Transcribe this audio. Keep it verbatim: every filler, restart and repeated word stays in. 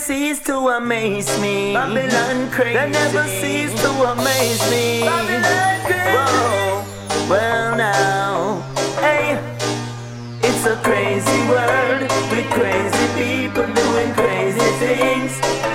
cease to amaze me. Babylon crazy. They never cease to amaze me. Babylon crazy. Whoa. Well now, hey, it's a crazy world with crazy people doing crazy things.